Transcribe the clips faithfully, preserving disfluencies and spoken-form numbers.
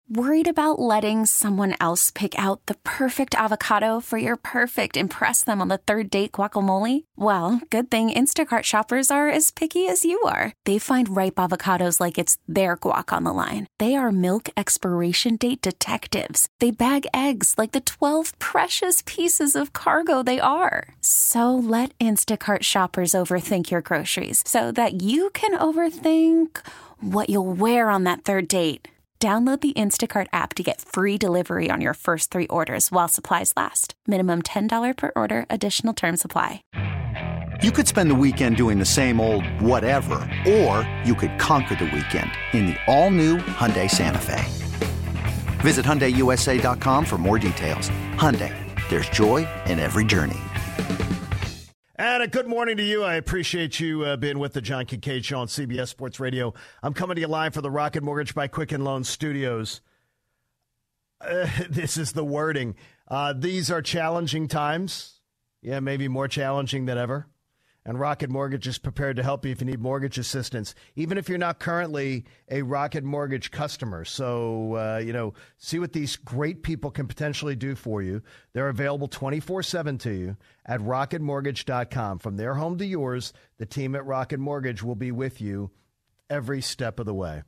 Worried about letting someone else pick out the perfect avocado for your perfect impress them on the third date guacamole? Well, good thing Instacart shoppers are as picky as you are. They find ripe avocados like it's their guac on the line. They are milk expiration date detectives. They bag eggs like the twelve precious pieces of cargo they are. So let Instacart shoppers overthink your groceries so that you can overthink what you'll wear on that third date. Download the Instacart app to get free delivery on your first three orders while supplies last. Minimum ten dollars per order. Additional terms apply. You could spend the weekend doing the same old whatever, or you could conquer the weekend in the all-new Hyundai Santa Fe. Visit Hyundai U S A dot com for more details. Hyundai, there's joy in every journey. And a good morning to you. I appreciate you uh, being with the John Kincaid Show on C B S Sports Radio. I'm coming to you live for the Rocket Mortgage by Quicken Loans Studios. Uh, this is the wording. Uh, these are challenging times. Yeah, maybe more challenging than ever. And Rocket Mortgage is prepared to help you if you need mortgage assistance, even if you're not currently a Rocket Mortgage customer. So, uh, you know, see what these great people can potentially do for you. They're available twenty-four seven to you at rocket mortgage dot com. From their home to yours, the team at Rocket Mortgage will be with you every step of the way.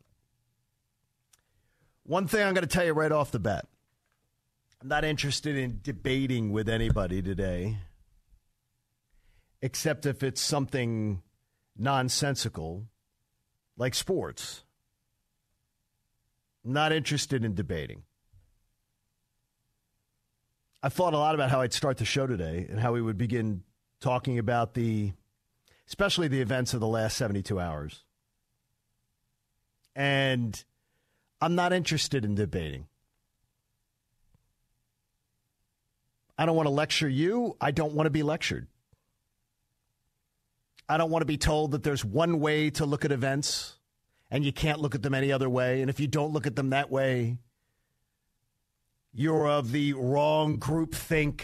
One thing I'm going to tell you right off the bat. I'm not interested in debating with anybody today, except if it's something nonsensical like sports. I'm not interested in debating. I thought a lot about how I'd start the show today and how we would begin talking about the, especially the events of the last seventy-two hours. And I'm not interested in debating. I don't want to lecture you. I don't want to be lectured. I don't want to be told that there's one way to look at events and you can't look at them any other way. And if you don't look at them that way, you're of the wrong groupthink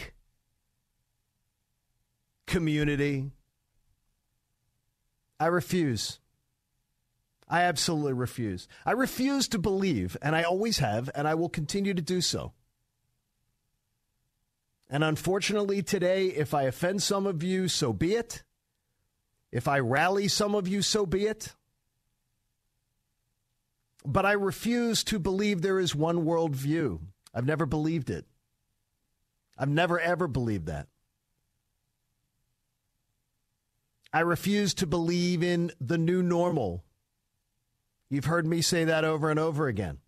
community. I refuse. I absolutely refuse. I refuse to believe, and I always have, and I will continue to do so. And unfortunately today, if I offend some of you, so be it. If I rally some of you, so be it. But I refuse to believe there is one world view. I've never believed it. I've never, ever believed that. I refuse to believe in the new normal. You've heard me say that over and over again.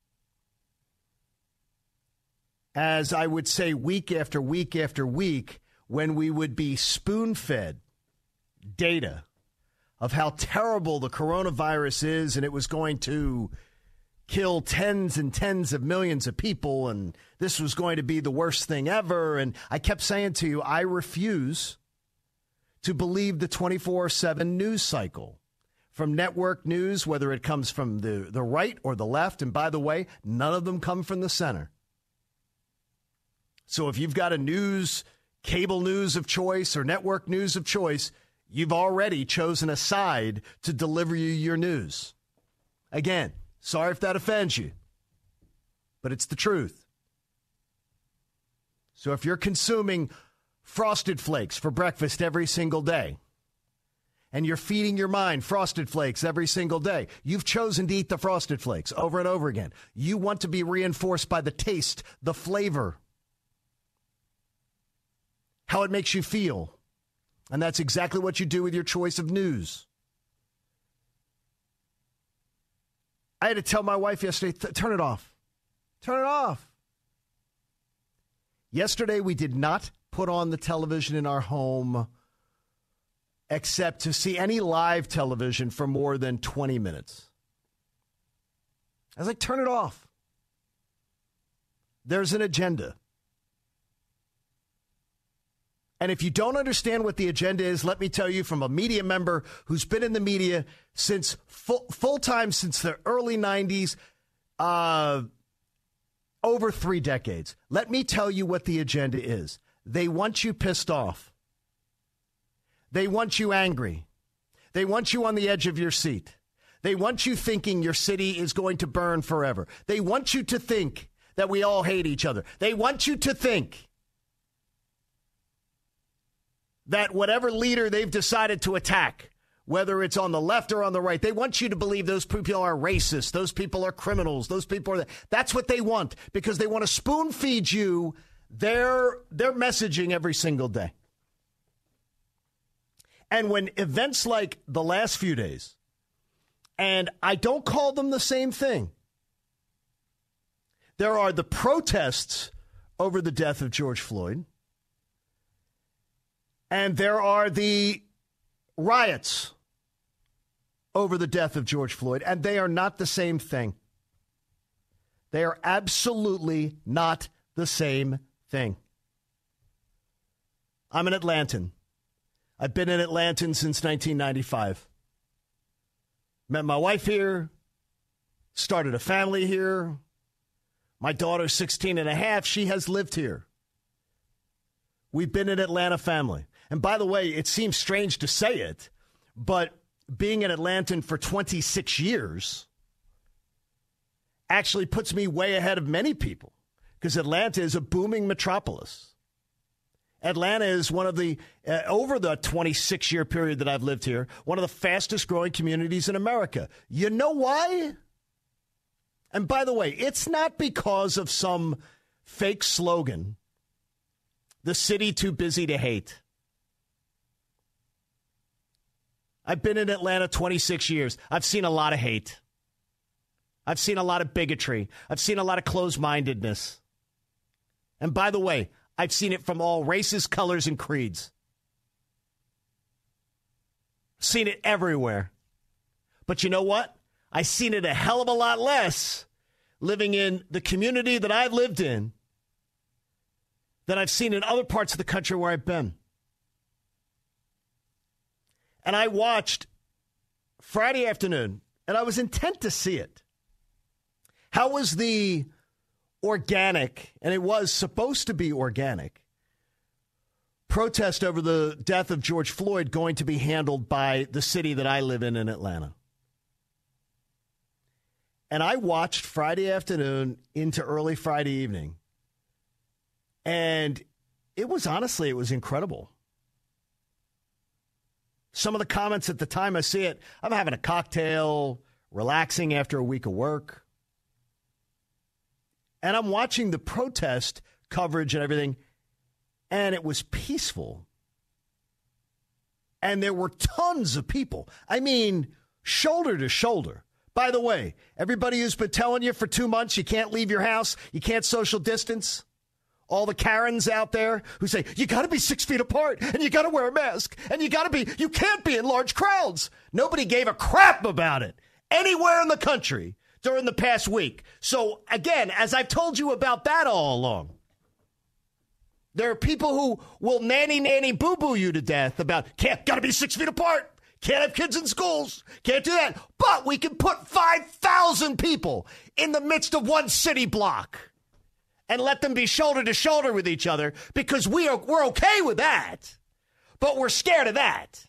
As I would say week after week after week, when we would be spoon-fed data of how terrible the coronavirus is and it was going to kill tens and tens of millions of people and this was going to be the worst thing ever. And I kept saying to you, I refuse to believe the twenty-four seven news cycle from network news, whether it comes from the, the right or the left. And by the way, none of them come from the center. So if you've got a news, cable news of choice or network news of choice, you've already chosen a side to deliver you your news. Again, sorry if that offends you, but it's the truth. So if you're consuming Frosted Flakes for breakfast every single day, and you're feeding your mind Frosted Flakes every single day, you've chosen to eat the Frosted Flakes over and over again. You want to be reinforced by the taste, the flavor, how it makes you feel. And that's exactly what you do with your choice of news. I had to tell my wife yesterday, turn it off. Turn it off. Yesterday, we did not put on the television in our home except to see any live television for more than twenty minutes. I was like, turn it off. There's an agenda. And if you don't understand what the agenda is, let me tell you from a media member who's been in the media since full, full-time since the early nineties, uh, over three decades. Let me tell you what the agenda is. They want you pissed off. They want you angry. They want you on the edge of your seat. They want you thinking your city is going to burn forever. They want you to think that we all hate each other. They want you to think that whatever leader they've decided to attack, whether it's on the left or on the right, they want you to believe those people are racist, those people are criminals, those people are... That's what they want, because they want to spoon feed you their, their messaging every single day. And when events like the last few days, and I don't call them the same thing, there are the protests over the death of George Floyd, and there are the riots over the death of George Floyd, and they are not the same thing. They are absolutely not the same thing. I'm an Atlantan. I've been an Atlantan since nineteen ninety-five. Met my wife here, started a family here. My daughter's sixteen and a half. She has lived here. We've been an Atlanta family. And by the way, it seems strange to say it, but being an Atlantan for twenty-six years actually puts me way ahead of many people, because Atlanta is a booming metropolis. Atlanta is one of the, uh, over the twenty-six year period that I've lived here, one of the fastest growing communities in America. You know why? And by the way, it's not because of some fake slogan, the city too busy to hate. I've been in Atlanta twenty-six years. I've seen a lot of hate. I've seen a lot of bigotry. I've seen a lot of closed-mindedness. And by the way, I've seen it from all races, colors, and creeds. Seen it everywhere. But you know what? I've seen it a hell of a lot less living in the community that I've lived in than I've seen in other parts of the country where I've been. And I watched Friday afternoon, and I was intent to see it. How was the organic, and it was supposed to be organic, protest over the death of George Floyd going to be handled by the city that I live in in Atlanta? And I watched Friday afternoon into early Friday evening, and it was honestly, it was incredible. Some of the comments at the time I see it, I'm having a cocktail, relaxing after a week of work. And I'm watching the protest coverage and everything, and it was peaceful. And there were tons of people. I mean, shoulder to shoulder. By the way, everybody who's been telling you for two months you can't leave your house, you can't social distance, all the Karens out there who say, you got to be six feet apart, and you got to wear a mask, and you got to be, you can't be in large crowds. Nobody gave a crap about it anywhere in the country during the past week. So, again, as I've told you about that all along, there are people who will nanny, nanny, boo-boo you to death about, can't, got to be six feet apart, can't have kids in schools, can't do that. But we can put five thousand people in the midst of one city block and let them be shoulder to shoulder with each other, because we are, we're okay with that, but we're scared of that.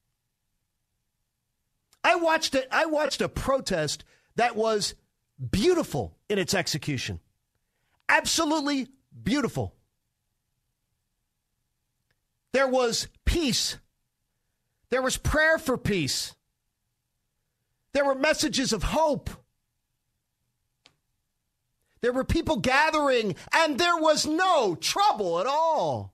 I watched it. I watched a protest that was beautiful in its execution. Absolutely beautiful. There was peace. There was prayer for peace. There were messages of hope. There were people gathering, and there was no trouble at all.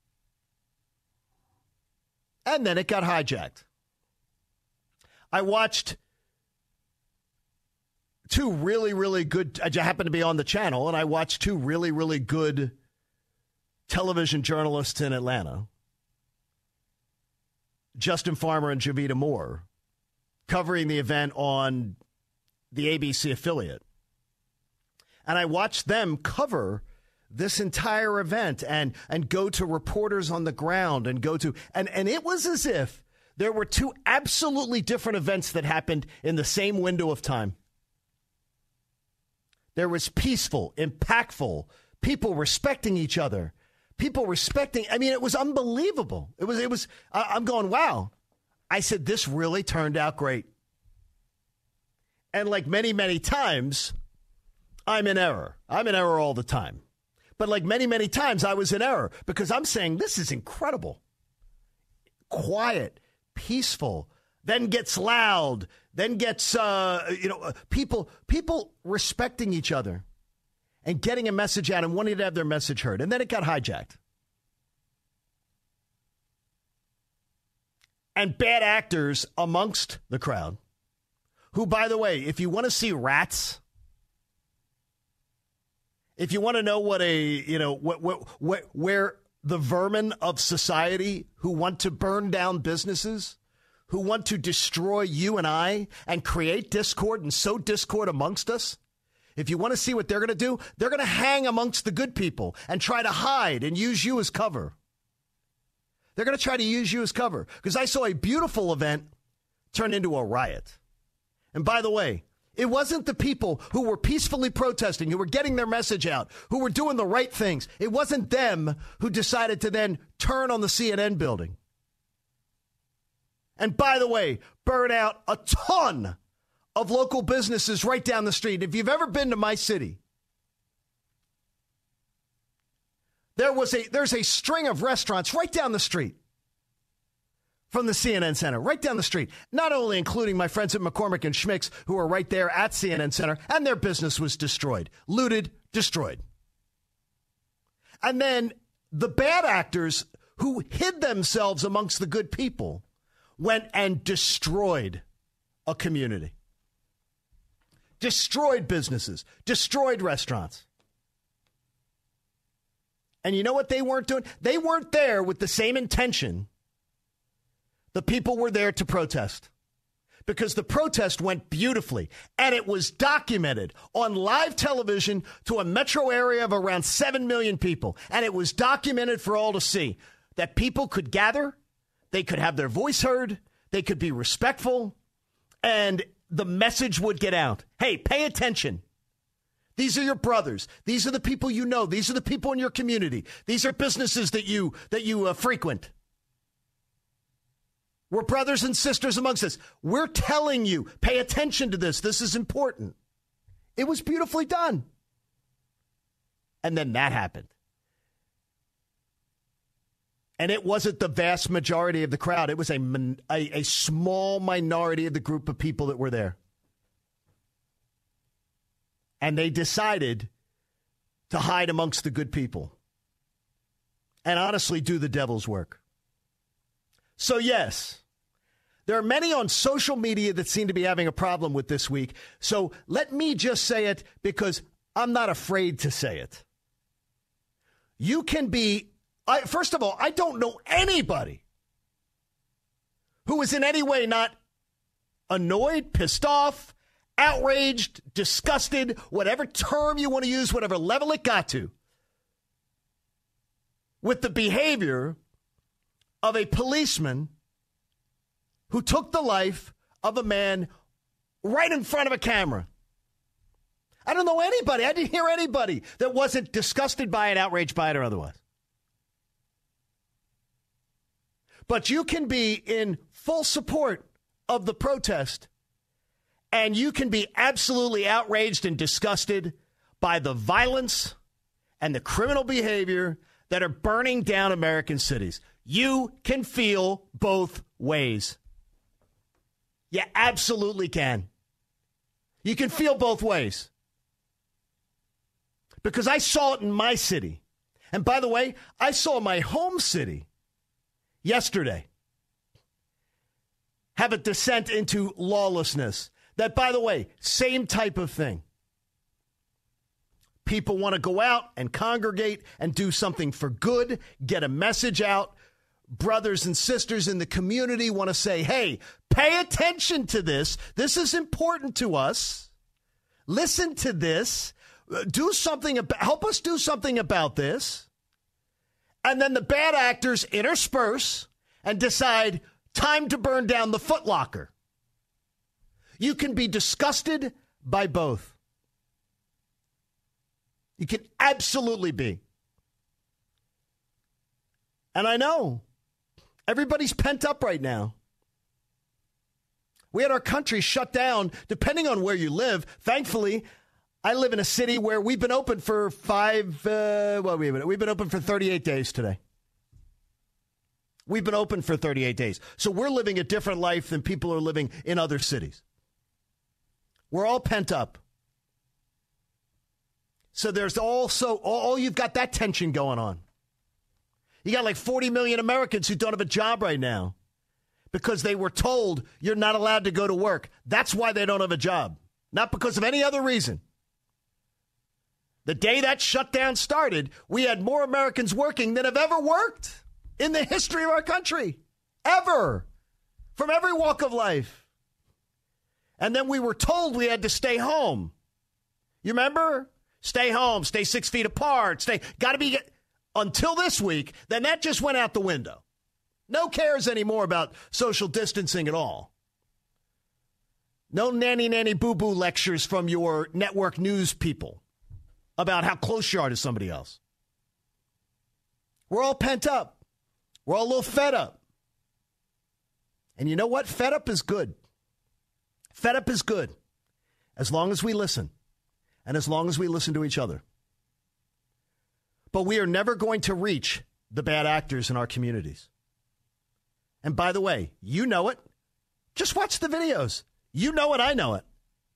And then it got hijacked. I watched two really, really good, I happened to be on the channel, and I watched two really, really good television journalists in Atlanta, Justin Farmer and Javita Moore, covering the event on the A B C affiliate. And I watched them cover this entire event and and go to reporters on the ground and go to, and, and it was as if there were two absolutely different events that happened in the same window of time. There was peaceful, impactful, people respecting each other, people respecting. I mean, it was unbelievable. It was, it was, I'm going, wow. I said, this really turned out great. And like many, many times, I'm in error. I'm in error all the time. But like many, many times, I was in error because I'm saying this is incredible. Quiet, peaceful, then gets loud, then gets, uh, you know, uh, people, people respecting each other and getting a message out and wanting to have their message heard. And then it got hijacked. And bad actors amongst the crowd, who, by the way, if you want to see rats, if you want to know what a, you know, what, what, what, where the vermin of society who want to burn down businesses, who want to destroy you and I and create discord and sow discord amongst us, if you want to see what they're going to do, they're going to hang amongst the good people and try to hide and use you as cover. They're going to try to use you as cover because I saw a beautiful event turn into a riot. And by the way, it wasn't the people who were peacefully protesting, who were getting their message out, who were doing the right things. It wasn't them who decided to then turn on the C N N building. And by the way, burn out a ton of local businesses right down the street. If you've ever been to my city, there was a there's a string of restaurants right down the street from the C N N Center, right down the street, not only including my friends at McCormick and Schmick's who are right there at C N N Center, and their business was destroyed, looted, destroyed. And then the bad actors who hid themselves amongst the good people went and destroyed a community, destroyed businesses, destroyed restaurants. And you know what they weren't doing? They weren't there with the same intention the people were there to protest, because the protest went beautifully and it was documented on live television to a metro area of around seven million people. And it was documented for all to see that people could gather, they could have their voice heard, they could be respectful, and the message would get out. Hey, pay attention. These are your brothers. These are the people you know. These are the people in your community. These are businesses that you that you uh, frequent. We're brothers and sisters amongst us. We're telling you, pay attention to this. This is important. It was beautifully done. And then that happened. And it wasn't the vast majority of the crowd. It was a, a, a small minority of the group of people that were there. And they decided to hide amongst the good people and honestly do the devil's work. So, yes, there are many on social media that seem to be having a problem with this week. So let me just say it because I'm not afraid to say it. You can be, I, first of all, I don't know anybody who is in any way not annoyed, pissed off, outraged, disgusted, whatever term you want to use, whatever level it got to, with the behavior of a policeman who took the life of a man right in front of a camera. I don't know anybody. I didn't hear anybody that wasn't disgusted by it, outraged by it, or otherwise. But you can be in full support of the protest, and you can be absolutely outraged and disgusted by the violence and the criminal behavior that are burning down American cities. You can feel both ways. You absolutely can. You can feel both ways. Because I saw it in my city. And by the way, I saw my home city yesterday have a descent into lawlessness. That, by the way, same type of thing. People want to go out and congregate and do something for good, get a message out. Brothers and sisters in the community want to say, hey, pay attention to this. This is important to us. Listen to this. Do something about, help us do something about this. And then the bad actors intersperse and decide, time to burn down the Foot Locker. You can be disgusted by both. You can absolutely be. And I know everybody's pent up right now. We had our country shut down, depending on where you live. Thankfully, I live in a city where we've been open for five, uh, well, we've been, we've been open for thirty-eight days today. We've been open for thirty-eight days. So we're living a different life than people are living in other cities. We're all pent up. So there's also, all you've got that tension going on. You got like forty million Americans who don't have a job right now because they were told you're not allowed to go to work. That's why they don't have a job, not because of any other reason. The day that shutdown started, we had more Americans working than have ever worked in the history of our country, ever, from every walk of life. And then we were told we had to stay home. You remember? Stay home, stay six feet apart, stay, got to be, until this week, then that just went out the window. No cares anymore about social distancing at all. No nanny, nanny, boo-boo lectures from your network news people about how close you are to somebody else. We're all pent up. We're all a little fed up. And you know what? Fed up is good. Fed up is good as long as we listen. And as long as we listen to each other. But we are never going to reach the bad actors in our communities. And by the way, you know it. Just watch the videos. You know it, I know it.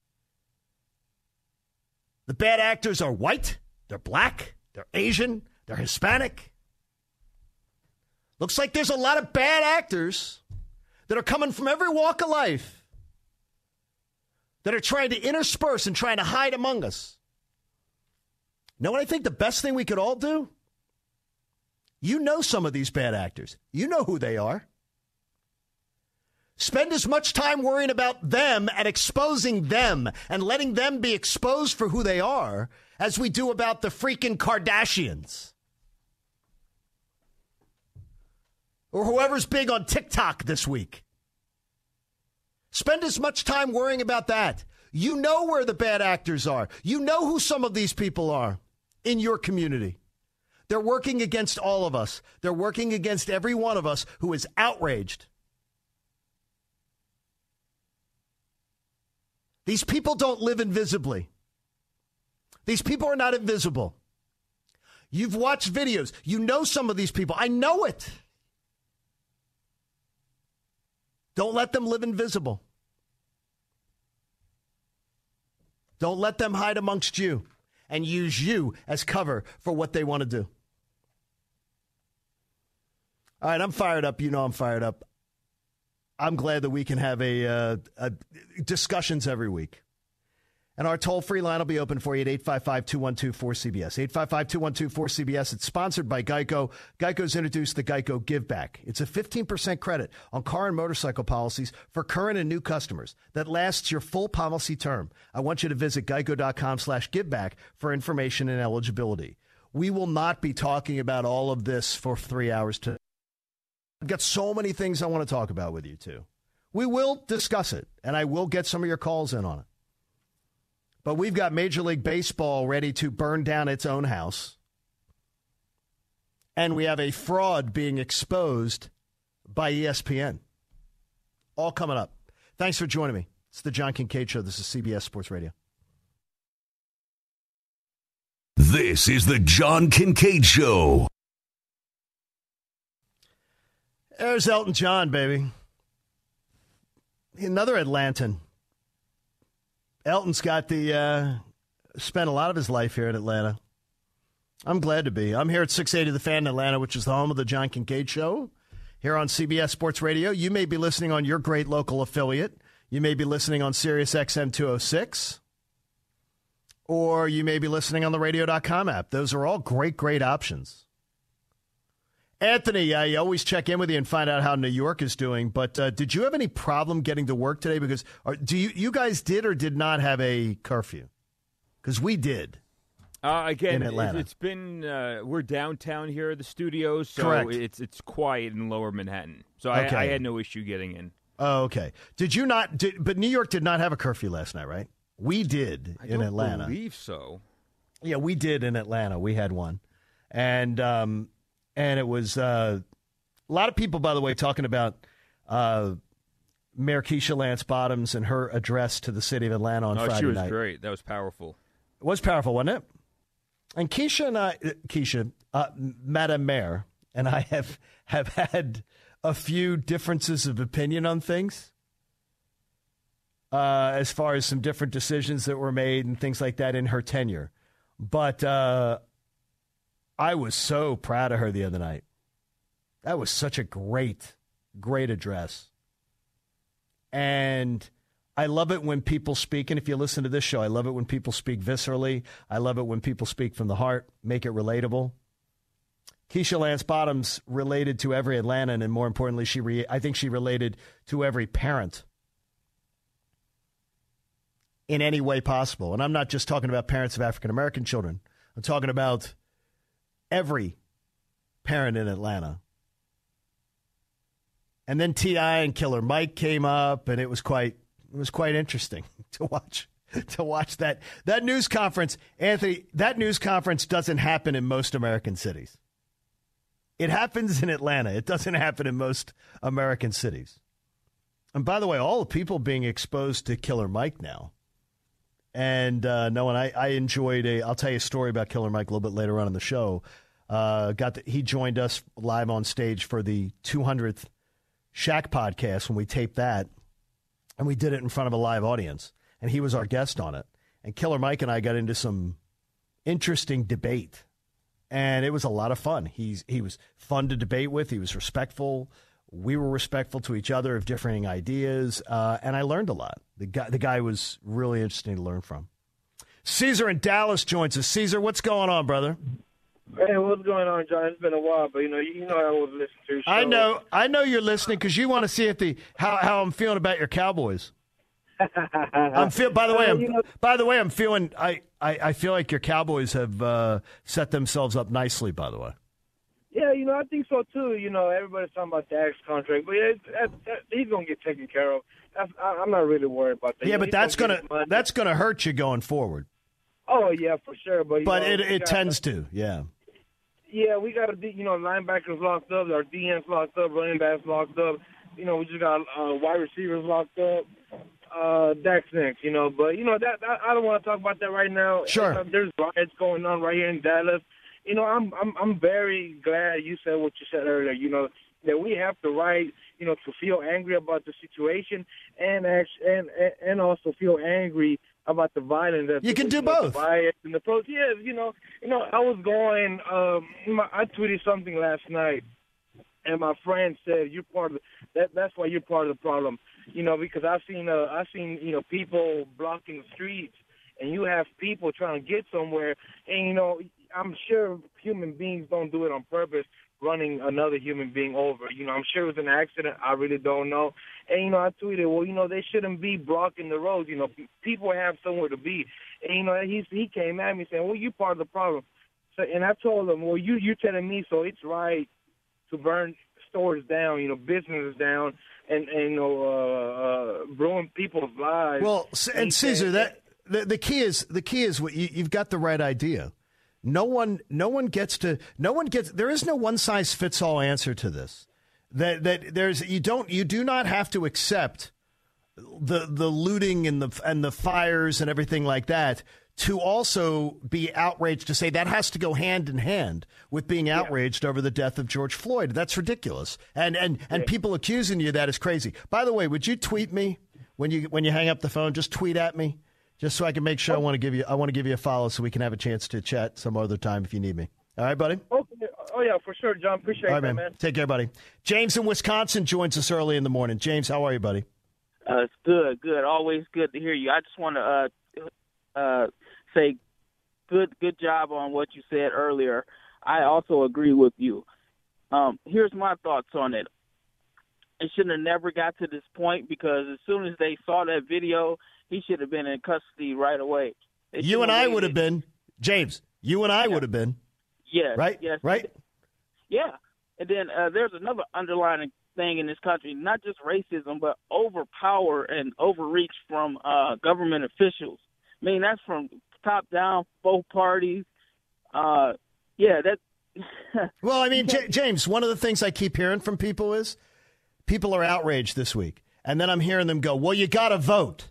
The bad actors are white, they're black, they're Asian, they're Hispanic. Looks like there's a lot of bad actors that are coming from every walk of life, that are trying to intersperse and trying to hide among us. You know what I think the best thing we could all do? You know some of these bad actors. You know who they are. Spend as much time worrying about them and exposing them and letting them be exposed for who they are as we do about the freaking Kardashians. Or whoever's big on TikTok this week. Spend as much time worrying about that. You know where the bad actors are. You know who some of these people are in your community. They're working against all of us. They're working against every one of us who is outraged. These people don't live invisibly. These people are not invisible. You've watched videos. You know some of these people. I know it. Don't let them live invisible. Don't let them hide amongst you and use you as cover for what they want to do. All right, I'm fired up. You know I'm fired up. I'm glad that we can have a, uh, a discussions every week. And our toll-free line will be open for you at eight five five, two one two, four C B S. eight five five, two one two, four C B S. It's sponsored by Geico. Geico's introduced the Geico Give Back. It's a fifteen percent credit on car and motorcycle policies for current and new customers that lasts your full policy term. I want you to visit geico.com slash giveback for information and eligibility. We will not be talking about all of this for three hours today. I've got so many things I want to talk about with you, too. We will discuss it, and I will get some of your calls in on it. But we've got Major League Baseball ready to burn down its own house. And we have a fraud being exposed by E S P N. All coming up. Thanks for joining me. It's the John Kincaid Show. This is C B S Sports Radio. This is the John Kincaid Show. There's Elton John, baby. Another Atlantan. Elton's got the, uh, spent a lot of his life here in Atlanta. I'm glad to be. I'm here at six eighty The Fan in Atlanta, which is the home of the John Kincaid Show, here on C B S Sports Radio. You may be listening on your great local affiliate. You may be listening on Sirius X M two oh six. Or you may be listening on the radio dot com app. Those are all great, great options. Anthony, I always check in with you and find out how New York is doing. But uh, did you have any problem getting to work today? Because are, do you you guys did or did not have a curfew? Because we did. Uh, again, in Atlanta. it's been uh, we're downtown here at the studios, so Correct. it's it's quiet in Lower Manhattan. So Okay. I, I had no issue getting in. Oh, okay. Did you not? Did, but New York did not have a curfew last night, right? We did I in don't Atlanta. believe so. Yeah, we did in Atlanta. We had one, and um, and it was uh, a lot of people, by the way, talking about uh, Mayor Keisha Lance Bottoms and her address to the city of Atlanta on oh, Friday night. she was night. great. That was powerful. It was powerful, wasn't it? And Keisha and I, Keisha, uh, Madam Mayor, and I have, have had a few differences of opinion on things uh, as far as some different decisions that were made and things like that in her tenure. But uh, I was so proud of her the other night. That was such a great, great address. And I love it when people speak, and if you listen to this show, I love it when people speak viscerally. I love it when people speak from the heart, make it relatable. Keisha Lance Bottoms related to every Atlantan, and more importantly, she re- I think she related to every parent in any way possible. And I'm not just talking about parents of African-American children. I'm talking about every parent in Atlanta. And then T I and Killer Mike came up, and it was quite it was quite interesting to watch to watch that that news conference. Anthony, that news conference doesn't happen in most American cities. It happens in Atlanta. It doesn't happen in most American cities. And by the way, all the people being exposed to Killer Mike now. And uh, no, and I, I enjoyed a. I'll tell you a story about Killer Mike a little bit later on in the show. Uh, got the, he joined us live on stage for the two hundredth Shaq podcast when we taped that, and we did it in front of a live audience, and he was our guest on it. And Killer Mike and I got into some interesting debate, and it was a lot of fun. He's he was fun to debate with. He was respectful. We were respectful to each other of differing ideas, uh, and I learned a lot. The guy the guy was really interesting to learn from. Caesar in Dallas joins us. Caesar, what's going on, brother? Hey, what's going on, John? It's been a while, but you know, you know, I was listening to your show. I know, I know you're listening because you want to see if the how, how I'm feeling about your Cowboys. I'm feel. By the way, I'm. By the way, I'm feeling. I, I, I feel like your Cowboys have uh, set themselves up nicely. By the way. Yeah, you know, I think so too. You know, everybody's talking about Dak's contract, but yeah, that, that, he's gonna get taken care of. That's, I, I'm not really worried about that. Yeah, you know, but that's gonna, gonna that's gonna hurt you going forward. Oh yeah, for sure. But but know, it it got, tends to. Yeah. Yeah, we got, you know, linebackers locked up, our D Ns locked up, running backs locked up. You know, we just got uh, wide receivers locked up. Uh, Dak's next, you know. But, you know, that I, I don't want to talk about that right now. Sure. Uh, there's riots going on right here in Dallas. You know, I'm I'm I'm very glad you said what you said earlier, you know, that we have the right, you know, to feel angry about the situation and actually, and, and also feel angry about the violence. That you can the, do you know, both. The riots and the protests. Yeah, you know, you know, I was going. Um, my, I tweeted something last night, and my friend said, "You're part of the, that. That's why you're part of the problem." You know, because I've seen, uh, I've seen, you know, people blocking the streets, and you have people trying to get somewhere, and you know, I'm sure human beings don't do it on purpose, running another human being over. You know, I'm sure it was an accident. I really don't know. And, you know, I tweeted, well, you know, they shouldn't be blocking the roads. You know, people have somewhere to be. And, you know, he, he came at me saying, well, you're part of the problem. So, and I told him, well, you, you're telling me, so it's right to burn stores down, you know, businesses down, and, and you know, uh, uh, ruin people's lives. Well, and Caesar, that the, the key is the key is what you, you've got the right idea. No one, no one gets to. No one gets. There is no one size fits all answer to this. That that there's you don't you do not have to accept the the looting and the and the fires and everything like that to also be outraged, to say that has to go hand in hand with being outraged yeah. over the death of George Floyd. That's ridiculous. And and and yeah. people accusing you of that is crazy. By the way, would you tweet me when you when you hang up the phone? Just tweet at me, just so I can make sure. Oh. I want to give you I want to give you a follow so we can have a chance to chat some other time if you need me. All right, buddy? Okay. Oh, yeah, for sure, John. Appreciate All right, that, man. man. Take care, buddy. James in Wisconsin joins us early in the morning. James, how are you, buddy? Uh, it's good, good. Always good to hear you. I just want to uh, uh, say good good job on what you said earlier. I also agree with you. Um, here's my thoughts on it. It shouldn't have never got to this point, because as soon as they saw that video, he should have been in custody right away. They you and I would have been. James, you and I yeah. would have been. Yes. Right? Yes. Right? Yeah. And then uh, there's another underlying thing in this country, not just racism, but overpower and overreach from uh, government officials. I mean, that's from top down, both parties. Uh, yeah, that. Well, I mean, J- James, one of the things I keep hearing from people is people are outraged this week. And then I'm hearing them go, well, you got to vote.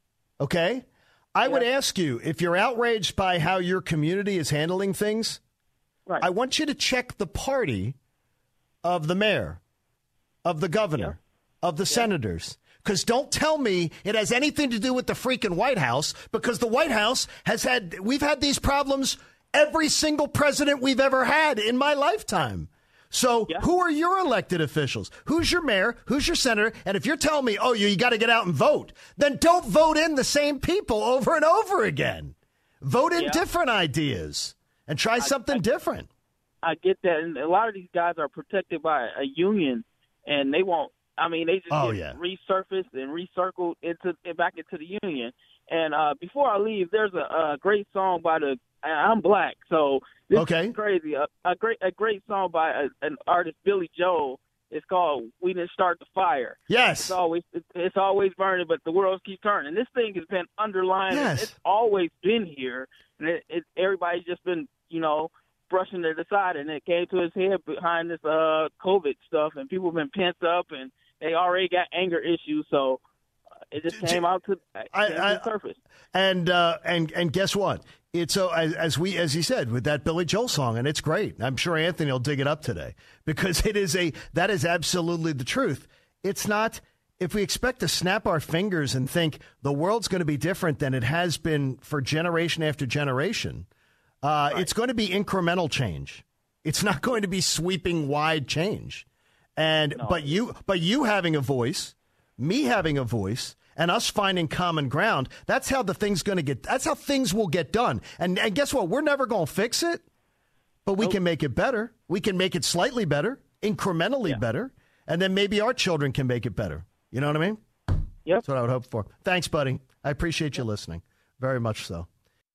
Okay? I Yeah. would ask you, if you're outraged by how your community is handling things, Right. I want you to check the party of the mayor, of the governor, of the senators. Because don't tell me it has anything to do with the freaking White House, because the White House has had, we've had these problems every single president we've ever had in my lifetime. So Yeah. who are your elected officials? Who's your mayor? Who's your senator? And if you're telling me, oh, you, you got to get out and vote, then don't vote in the same people over and over again. Vote in Yeah. different ideas and try something I- different. I get that, and a lot of these guys are protected by a union, and they won't. I mean, they just Oh, get yeah. resurfaced and recircled into back into the union. And uh, before I leave, there's a, a great song by the. I'm black, so this Okay. is crazy. A, a great a great song by a, an artist, Billy Joel. It's called "We Didn't Start the Fire." Yes. It's always it's, it's always burning, but the world keeps turning. And this thing has been underlined. Yes. It's always been here, and it, it, everybody's just been, you know, brushing it aside. And it came to his head behind this uh, COVID stuff, and people have been pent up, and they already got anger issues. So uh, it just came out to, I- came to I- the surface. And uh, and and guess what? It's so as, as we as he said with that Billy Joel song, and it's great. I'm sure Anthony will dig it up today because it is a that is absolutely the truth. It's not if we expect to snap our fingers and think the world's going to be different than it has been for generation after generation. Uh, It's going to be incremental change. It's not going to be sweeping wide change. And No. but you but you having a voice, me having a voice, and us finding common ground, that's how the thing's going to get, that's how things will get done. And, and guess what? We're never going to fix it, but we can make it better. We can make it slightly better, incrementally Yeah. better, and then maybe our children can make it better. You know what I mean? Yep. That's what I would hope for. Thanks, buddy. I appreciate you listening. Very much so.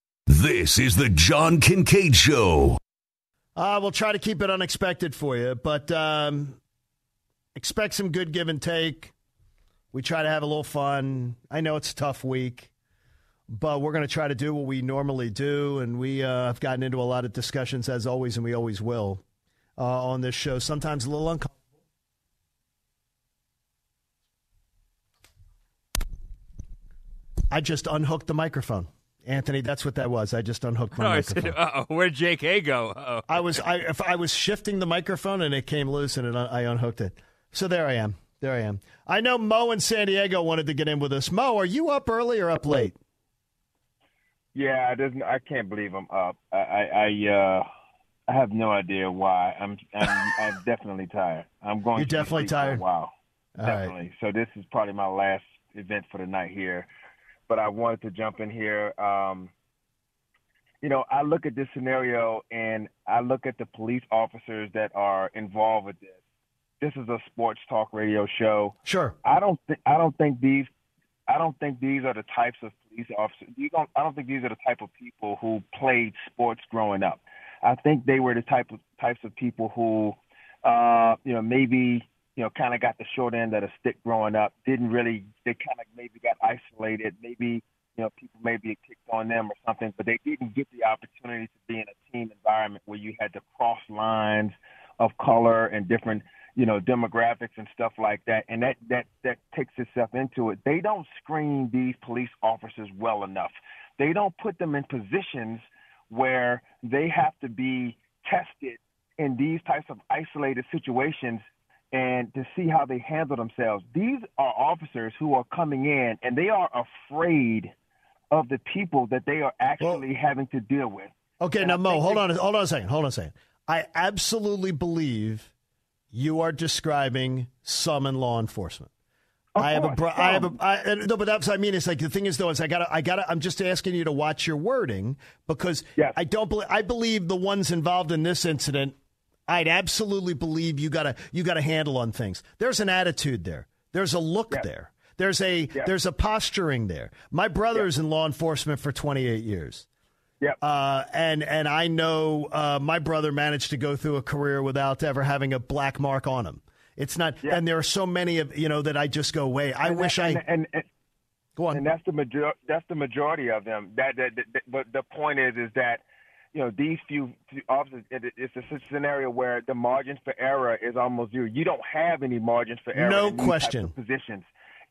This is the John Kincaid Show. Uh, we'll try to keep it unexpected for you, but um, expect some good give and take. We try to have a little fun. I know it's a tough week, but we're going to try to do what we normally do, and we uh, have gotten into a lot of discussions, as always, and we always will, uh, on this show. Sometimes a little uncomfortable. I just unhooked the microphone. Anthony, that's what that was. I just unhooked my Oh, I microphone. said, uh-oh, where'd J K go? Uh-oh. I was I if I was shifting the microphone and it came loose and it, I unhooked it. So there I am. There I am. I know Mo in San Diego wanted to get in with us. Mo, are you up early or up late? Yeah, it doesn't. I can't believe I'm up. I, I, I, uh, I have no idea why. I'm, I'm, I'm definitely tired. I'm going. You're to be definitely asleep for a tired? while. All right. Definitely. So this is probably my last event for the night here, but I wanted to jump in here. Um, you know, I look at this scenario and I look at the police officers that are involved with this. This is a sports talk radio show. Sure. I don't think. I don't think these. I don't think these are the types of police officers. You don't, I don't think these are the type of people who played sports growing up. I think they were the type of types of people who, uh, you know, maybe you know, kind of got the short end of the stick growing up. Didn't really. They kind of maybe got isolated. Maybe you know, people maybe kicked on them or something, but they didn't get the opportunity to be in a team environment where you had to cross lines of color and different, you know, demographics and stuff like that. And that, that, that takes itself into it. They don't screen these police officers well enough. They don't put them in positions where they have to be tested in these types of isolated situations and to see how they handle themselves. These are officers who are coming in and they are afraid of the people that they are actually well, having to deal with. Okay, and now, I Mo, hold they, on, hold on a second, hold on a second. I absolutely believe you are describing some in law enforcement. I have, course, a, I have a, I have a, no, but that's what I mean. It's like, the thing is, though, is I gotta, I gotta, I'm just asking you to watch your wording because yes. I don't believe, I believe the ones involved in this incident, I'd absolutely believe you gotta, you got a handle on things. There's an attitude there. There's a look yes. there. There's a, yes. there's a posturing there. My brother yes. is in law enforcement for twenty-eight years. Yep. Uh, and, and I know uh, my brother managed to go through a career without ever having a black mark on him. It's not, yeah. and there are so many of, you know, that I just go, wait, I and wish that, I, and, and, and, go on. And that's the major, that's the majority of them. That, that, that, that, but the point is, is that, you know, these few, few officers, it, it's a scenario where the margin for error is almost zero. You don't have any margins for error no in these question. types of positions.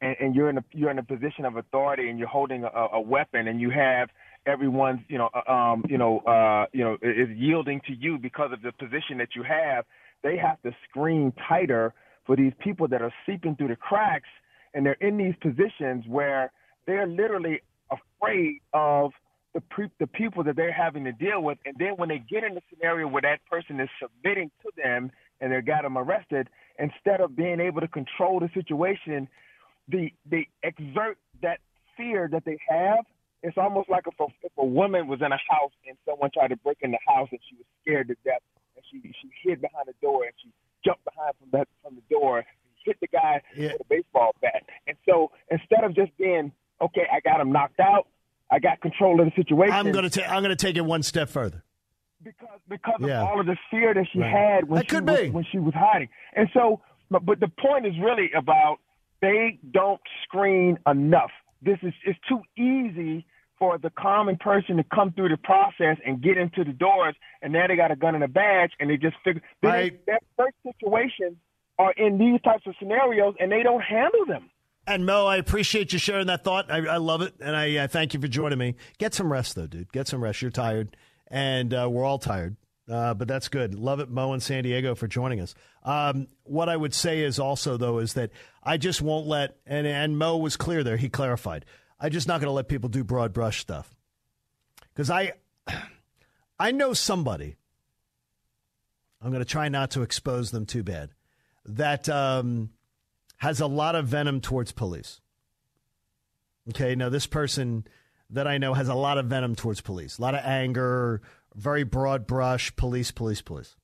and, and you're in a you're in a position of authority, and you're holding a, a weapon, and you have everyone's you know um, you know uh, you know is yielding to you because of the position that you have. They have to screen tighter for these people that are seeping through the cracks, and they're in these positions where they're literally afraid of the pre- the people that they're having to deal with. And then when they get in a scenario where that person is submitting to them and they got them arrested, instead of being able to control the situation, the they exert that fear that they have. It's almost like if a, if a woman was in a house and someone tried to break in the house and she was scared to death, and she she hid behind the door and she jumped behind from that from the door and hit the guy yeah. with a baseball bat. And so instead of just being, okay, I got him knocked out, I got control of the situation. I'm going to ta- I'm going to take it one step further. Because because yeah. of all of the fear that she right. had when that she could was, be. when she was hiding. And so, but, but the point is really about they don't screen enough. This is it's too easy for the common person to come through the process and get into the doors, and now they got a gun and a badge, and they just figure right. their first situations are in these types of scenarios, and they don't handle them. And, Mo, I appreciate you sharing that thought. I, I love it, and I uh, thank you for joining me. Get some rest, though, dude. Get some rest. You're tired, and uh, we're all tired, uh, but that's good. Love it, Mo in San Diego, for joining us. Um, what I would say is also, though, is that I just won't let, and, and Mo was clear there. He clarified. I'm just not going to let people do broad brush stuff. Because I, I know somebody, I'm going to try not to expose them too bad, that um, – has a lot of venom towards police. Okay, now this person that I know has a lot of venom towards police, a lot of anger, very broad brush, police, police, police.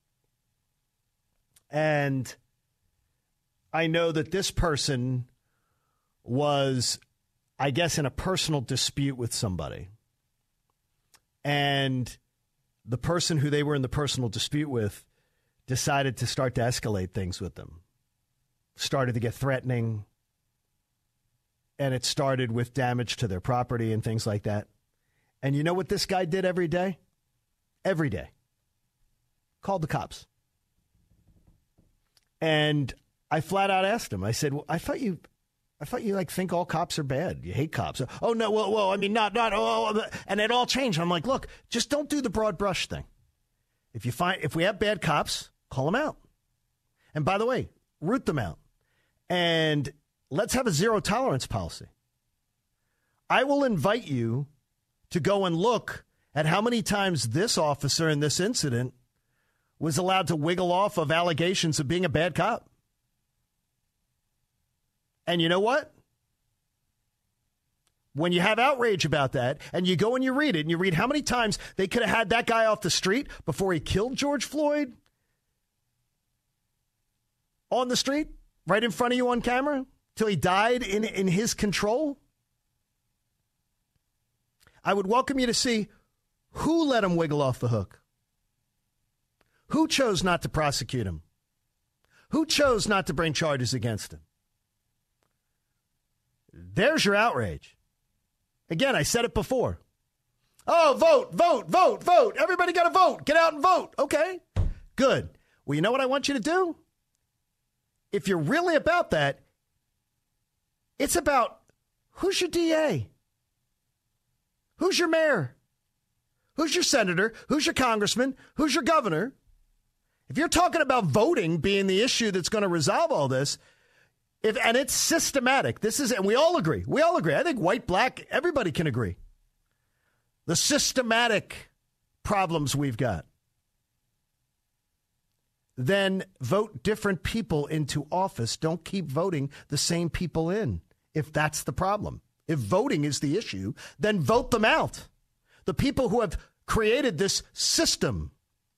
And I know that this person was, I guess, in a personal dispute with somebody. And the person who they were in the personal dispute with decided to start to escalate things with them. Started to get threatening, and it started with damage to their property and things like that. And you know what this guy did every day? Every day. Called the cops. And I flat out asked him, I said, well, I thought you, I thought you like think all cops are bad. You hate cops. Oh, no, well, well I mean, not, not, oh, and it all changed. I'm like, look, just don't do the broad brush thing. If you find, if we have bad cops, call them out. And by the way, root them out. And let's have a zero tolerance policy. I will invite you to go and look at how many times this officer in this incident was allowed to wiggle off of allegations of being a bad cop. And you know what? When you have outrage about that and you go and you read it and you read how many times they could have had that guy off the street before he killed George Floyd on the street, right in front of you on camera, till he died in, in his control. I would welcome you to see who let him wiggle off the hook. Who chose not to prosecute him? Who chose not to bring charges against him? There's your outrage. Again, I said it before. Oh, vote, vote, vote, vote. Everybody got to vote. Get out and vote. Okay, good. Well, you know what I want you to do? If you're really about that, it's about who's your D A? Who's your mayor? Who's your senator? Who's your congressman? Who's your governor? If you're talking about voting being the issue that's going to resolve all this, if and it's systematic, this is, and we all agree. We all agree. I think white, black, everybody can agree. The systematic problems we've got. Then vote different people into office. Don't keep voting the same people in if that's the problem. If voting is the issue, then vote them out. The people who have created this system.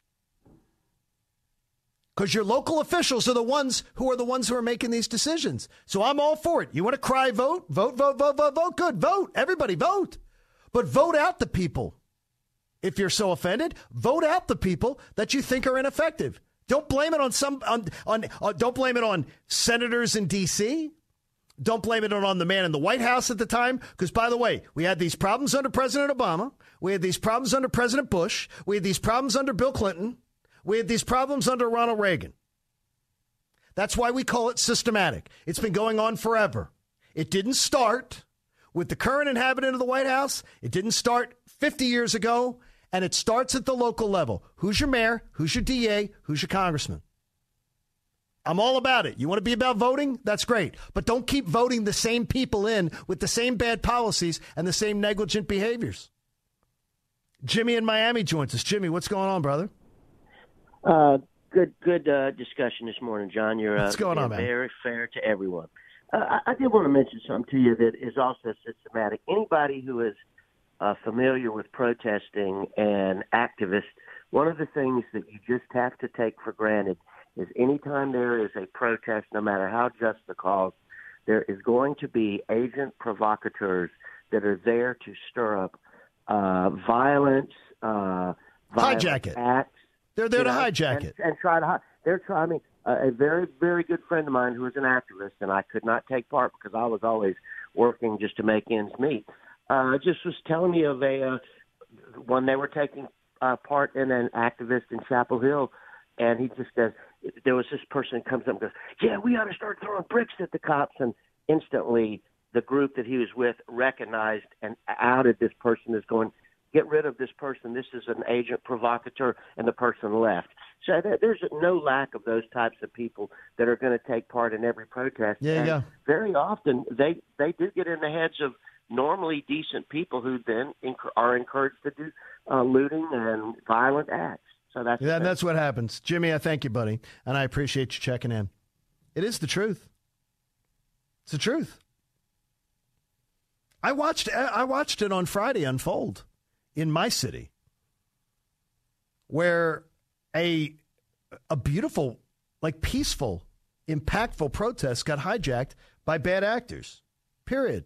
Because your local officials are the ones who are the ones who are making these decisions. So I'm all for it. You want to cry vote? Vote, vote, vote, vote, vote. Good, vote. Everybody vote. But vote out the people. If you're so offended, vote out the people that you think are ineffective. Don't blame it on some on, on, on don't blame it on senators in D C. Don't blame it on the man in the White House at the time. Because, by the way, we had these problems under President Obama. We had these problems under President Bush. We had these problems under Bill Clinton. We had these problems under Ronald Reagan. That's why we call it systematic. It's been going on forever. It didn't start with the current inhabitant of the White House. It didn't start fifty years ago, and it starts at the local level. Who's your mayor? Who's your D A? Who's your congressman? I'm all about it. You want to be about voting? That's great. But don't keep voting the same people in with the same bad policies and the same negligent behaviors. Jimmy in Miami joins us. Jimmy, what's going on, brother? Uh, good good uh, discussion this morning, John. You're uh, what's going on, man? Very fair to everyone. Uh, I, I did want to mention something to you that is also systematic. Anybody who is uh, familiar with protesting and activists, one of the things that you just have to take for granted is anytime there is a protest, no matter how just the cause, there is going to be agent provocateurs that are there to stir up uh, violence, uh, violent hijack it. acts. They're there to know, hijack and, it. And try to hi- they're trying. I mean, uh, a very, very good friend of mine who is an activist, and I could not take part because I was always working just to make ends meet. Uh, just was telling me of a uh, when they were taking uh, part in an activist in Chapel Hill, and he just says there was this person that comes up and goes, "Yeah, we ought to start throwing bricks at the cops," and instantly the group that he was with recognized and outed this person as going, "Get rid of this person. This is an agent provocateur," and the person left. So there's no lack of those types of people that are going to take part in every protest. Yeah, and yeah. Very often they, they do get in the heads of normally decent people who then inc- are encouraged to do uh, looting and violent acts. So that's yeah, that's what happens. Jimmy, I thank you, buddy, and I appreciate you checking in. It is the truth. It's the truth. I watched I watched it on Friday unfold in my city, where a a beautiful, like peaceful, impactful protest got hijacked by bad actors. Period.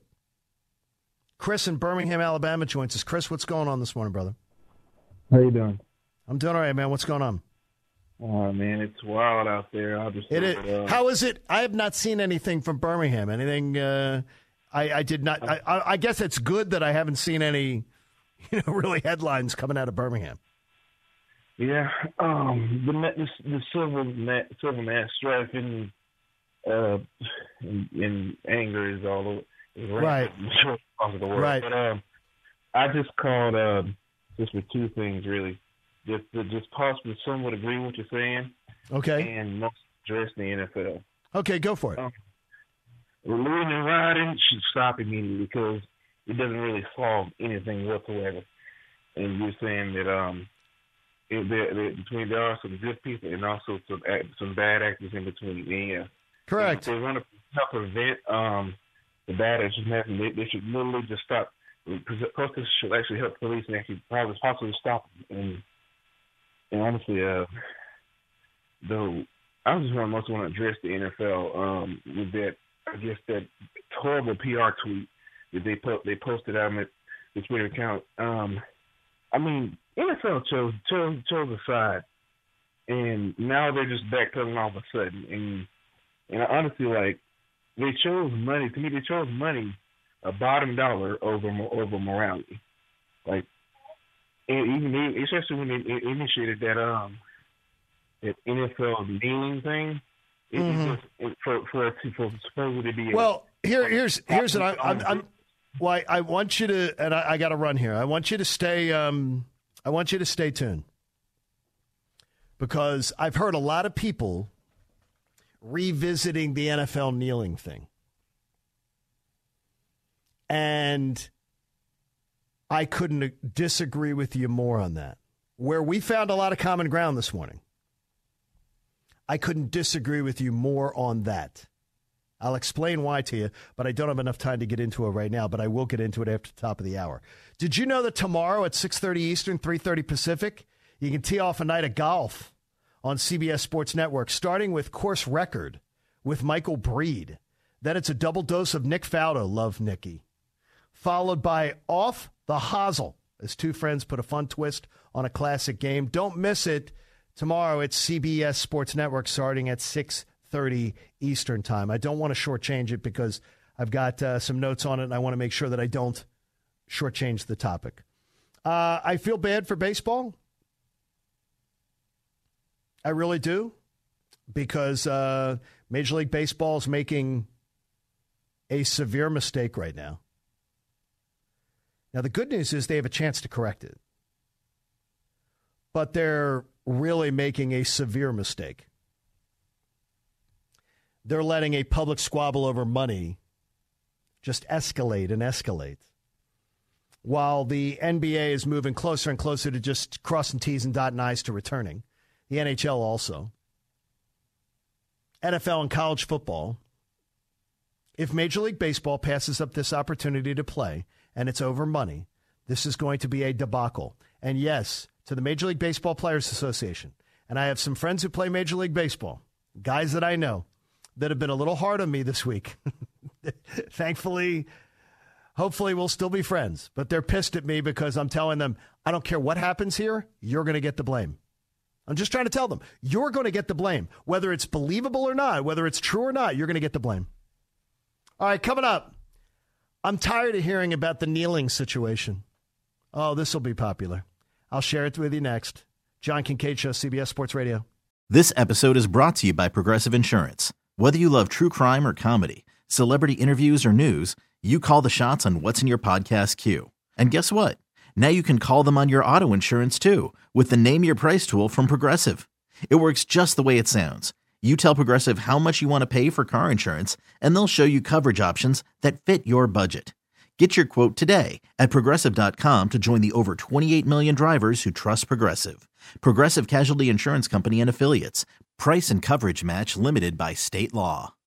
Chris in Birmingham, Alabama joins us. Chris, what's going on this morning, brother? How you doing? I'm doing all right, man. What's going on? Oh, man, it's wild out there. I'll just it is, uh, how is it? I have not seen anything from Birmingham. Anything? Uh, I, I did not. I, I guess it's good that I haven't seen any, you know, really headlines coming out of Birmingham. Yeah, um, the the, the civil mass, civil mass strife and uh, and, and anger is all over. Is right. Of the world. Right. But um, I just called uh, just for two things really. Just to just possibly somewhat agree with what you're saying. Okay. And most address the N F L. Okay, go for it. Um, looting and rioting should stop immediately because it doesn't really solve anything whatsoever. And you're saying that um, it, there, there, between there are some good people and also some some bad actors in between. Yeah. Correct. And if they want to help prevent um, the bad actors from happening, they, they should literally just stop. Protests should actually help police and actually probably possibly stop them. And, and honestly, uh, though, I just want most want to address the N F L um, with that. I guess that horrible P R tweet that they put they posted out on the Twitter account. Um, I mean, N F L chose chose chose a side, and now they're just backpedaling all of a sudden. And and I honestly, like, they chose money. To me, they chose money, a bottom dollar over over morality. Like, and even they, especially when they initiated that um that N F L kneeling thing. It, mm-hmm. it, it, for for for supposedly to be well, a, here here's here's what I'm. I'm, I'm well, I, I want you to, and I, I got to run here. I want you to stay. Um, I want you to stay tuned because I've heard a lot of people revisiting the N F L kneeling thing, and I couldn't disagree with you more on that. Where we found a lot of common ground this morning. I couldn't disagree with you more on that. I'll explain why to you, but I don't have enough time to get into it right now, but I will get into it after the top of the hour. Did you know that tomorrow at six thirty Eastern, three thirty Pacific, you can tee off a night of golf on C B S Sports Network, starting with Course Record with Michael Breed. Then it's a double dose of Nick Faldo, love Nicky, followed by Off the Hosel as two friends put a fun twist on a classic game. Don't miss it. Tomorrow it's C B S Sports Network starting at six thirty Eastern time. I don't want to shortchange it because I've got uh, some notes on it, and I want to make sure that I don't shortchange the topic. Uh, I feel bad for baseball. I really do because uh, Major League Baseball is making a severe mistake right now. Now, the good news is they have a chance to correct it. But they're really making a severe mistake. They're letting a public squabble over money just escalate and escalate, while the N B A is moving closer and closer to just crossing T's and dotting I's to returning. The N H L also. N F L and college football. If Major League Baseball passes up this opportunity to play and it's over money, this is going to be a debacle. And yes, to the Major League Baseball Players Association, and I have some friends who play Major League Baseball, guys that I know, that have been a little hard on me this week. Thankfully, hopefully we'll still be friends. But they're pissed at me because I'm telling them, I don't care what happens here, you're going to get the blame. I'm just trying to tell them, you're going to get the blame. Whether it's believable or not, whether it's true or not, you're going to get the blame. All right, coming up, I'm tired of hearing about the kneeling situation. Oh, this will be popular. I'll share it with you next. John Kincaid Show, C B S Sports Radio. This episode is brought to you by Progressive Insurance. Whether you love true crime or comedy, celebrity interviews or news, you call the shots on what's in your podcast queue. And guess what? Now you can call them on your auto insurance too with the Name Your Price tool from Progressive. It works just the way it sounds. You tell Progressive how much you want to pay for car insurance, and they'll show you coverage options that fit your budget. Get your quote today at Progressive dot com to join the over twenty-eight million drivers who trust Progressive. Progressive Casualty Insurance Company and Affiliates. Price and coverage match limited by state law.